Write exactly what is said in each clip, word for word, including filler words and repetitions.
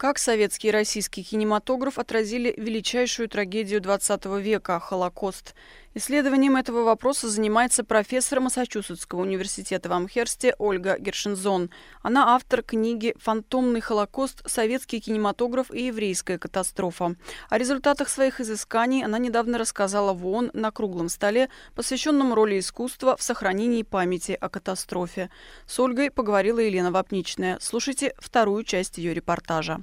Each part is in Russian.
Как советский и российский кинематограф отразили величайшую трагедию двадцатого века – Холокост? Исследованием этого вопроса занимается профессор Массачусетского университета в Амхерсте Ольга Гершензон. Она автор книги «Фантомный Холокост. Советский кинематограф и еврейская катастрофа». О результатах своих изысканий она недавно рассказала в ООН на круглом столе, посвященном роли искусства в сохранении памяти о катастрофе. С Ольгой поговорила Елена Вапничная. Слушайте вторую часть ее репортажа.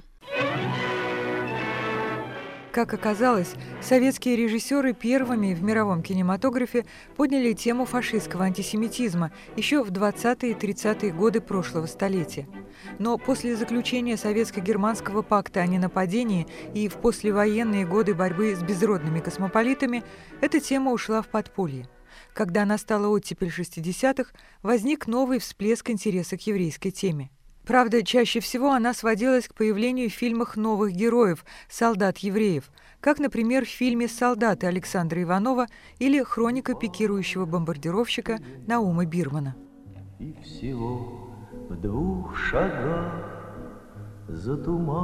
Как оказалось, советские режиссеры первыми в мировом кинематографе подняли тему фашистского антисемитизма еще в двадцатые и тридцатые годы прошлого столетия. Но после заключения Советско-германского пакта о ненападении и в послевоенные годы борьбы с безродными космополитами эта тема ушла в подполье. Когда настала оттепель шестидесятых, возник новый всплеск интереса к еврейской теме. Правда, чаще всего она сводилась к появлению в фильмах новых героев, солдат-евреев, как, например, в фильме «Солдаты» Александра Иванова или «Хроника пикирующего бомбардировщика» Наума Бирмана. И всего в двух шагах за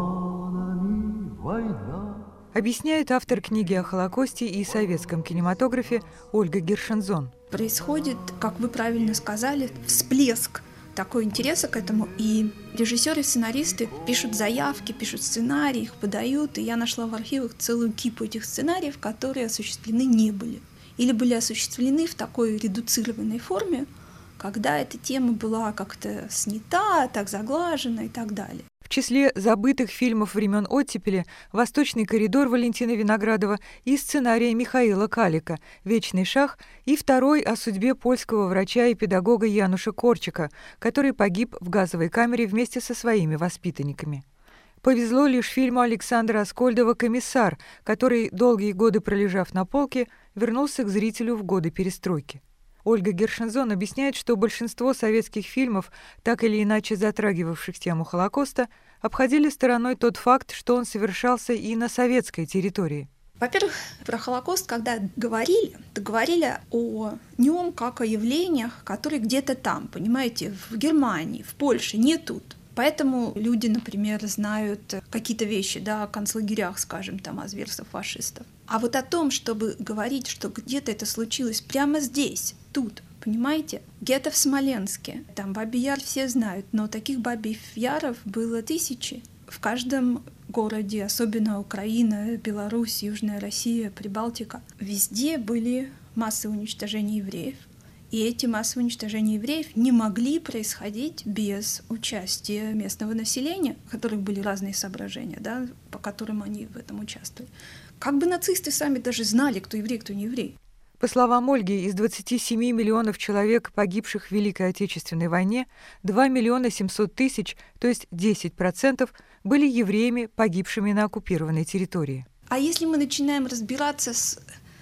туманами война. Объясняет автор книги о Холокосте и советском кинематографе Ольга Гершензон. Происходит, как вы правильно сказали, всплеск такой интереса к этому, и режиссеры и сценаристы пишут заявки, пишут сценарии, их подают, и я нашла в архивах целую кипу этих сценариев, которые осуществлены не были. Или были осуществлены в такой редуцированной форме, когда эта тема была как-то снята, так заглажена и так далее. В числе забытых фильмов времен оттепели «Восточный коридор» Валентина Виноградова и сценария Михаила Калика «Вечный шах» и второй о судьбе польского врача и педагога Януша Корчика, который погиб в газовой камере вместе со своими воспитанниками. Повезло лишь фильму Александра Аскольдова «Комиссар», который, долгие годы пролежав на полке, вернулся к зрителю в годы перестройки. Ольга Гершензон объясняет, что большинство советских фильмов, так или иначе затрагивавших тему Холокоста, обходили стороной тот факт, что он совершался и на советской территории. Во-первых, про Холокост, когда говорили, то говорили о нем как о явлениях, которые где-то там, понимаете, в Германии, в Польше, не тут. Поэтому люди, например, знают какие-то вещи, да, о концлагерях, скажем, там, о зверствах фашистов. А вот о том, чтобы говорить, что где-то это случилось прямо здесь, тут, понимаете? Гетто в Смоленске, там Бабий Яр все знают, но таких Бабьих Яров было тысячи. В каждом городе, особенно Украина, Беларусь, Южная Россия, Прибалтика, везде были массы уничтожения евреев. И эти массовые уничтожения евреев не могли происходить без участия местного населения, у которых были разные соображения, да, по которым они в этом участвовали. Как бы нацисты сами даже знали, кто еврей, кто не еврей. По словам Ольги, из двадцати семи миллионов человек, погибших в Великой Отечественной войне, два миллиона семьсот тысяч, то есть десять процентов, были евреями, погибшими на оккупированной территории. А если мы начинаем разбираться с...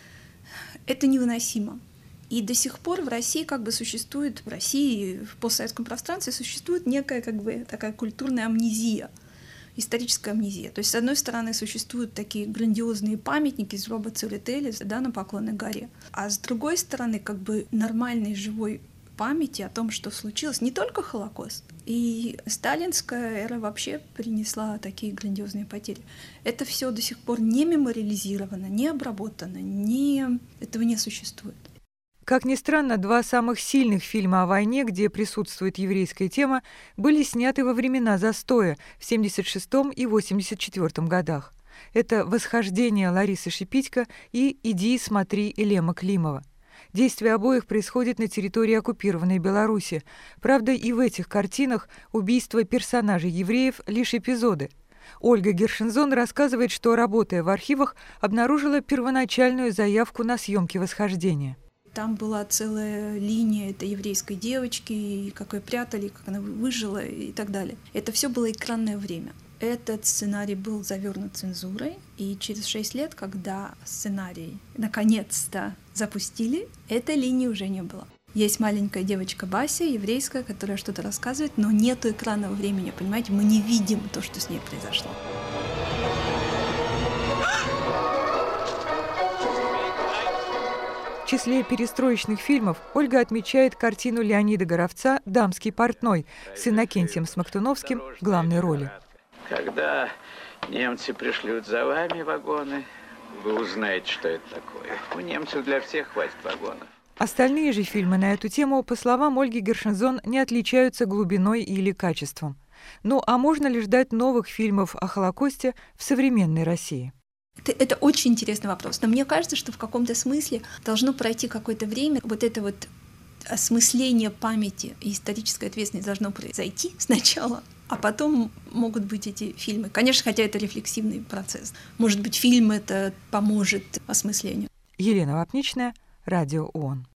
Это невыносимо. И до сих пор в России как бы существует, в России, в постсоветском пространстве существует некая как бы такая культурная амнезия, историческая амнезия. То есть, с одной стороны, существуют такие грандиозные памятники из гроба Церетели, да, на Поклонной горе, а с другой стороны, как бы нормальной живой памяти о том, что случилось, не только Холокост. И сталинская эра вообще принесла такие грандиозные потери. Это все до сих пор не мемориализировано, не обработано, не... этого не существует. Как ни странно, два самых сильных фильма о войне, где присутствует еврейская тема, были сняты во времена застоя в семьдесят шестом и восемьдесят четвёртом годах. Это «Восхождение» Ларисы Шипитько и «Иди, смотри» Элема Климова. Действие обоих происходит на территории оккупированной Беларуси. Правда, и в этих картинах убийства персонажей евреев — лишь эпизоды. Ольга Гершензон рассказывает, что, работая в архивах, обнаружила первоначальную заявку на съемки «Восхождения». Там была целая линия этой еврейской девочки, как ее прятали, как она выжила и так далее. Это все было экранное время. Этот сценарий был завернут цензурой, и через шесть лет, когда сценарий наконец-то запустили, этой линии уже не было. Есть маленькая девочка Бася, еврейская, которая что-то рассказывает, но нету экранного времени, понимаете? Мы не видим то, что с ней произошло. В числе перестроечных фильмов Ольга отмечает картину Леонида Горовца «Дамский портной» с Иннокентием Смоктуновским в главной роли. Когда немцы пришлют за вами вагоны, вы узнаете, что это такое. У немцев для всех хватит вагонов. Остальные же фильмы на эту тему, по словам Ольги Гершензон, не отличаются глубиной или качеством. Ну а можно ли ждать новых фильмов о Холокосте в современной России? Это, это очень интересный вопрос. Но мне кажется, что в каком-то смысле должно пройти какое-то время. Вот это вот осмысление памяти и исторической ответственности должно произойти сначала, а потом могут быть эти фильмы. Конечно, хотя это рефлексивный процесс. Может быть, фильм это поможет осмыслению. Елена Вапничная, Радио ООН.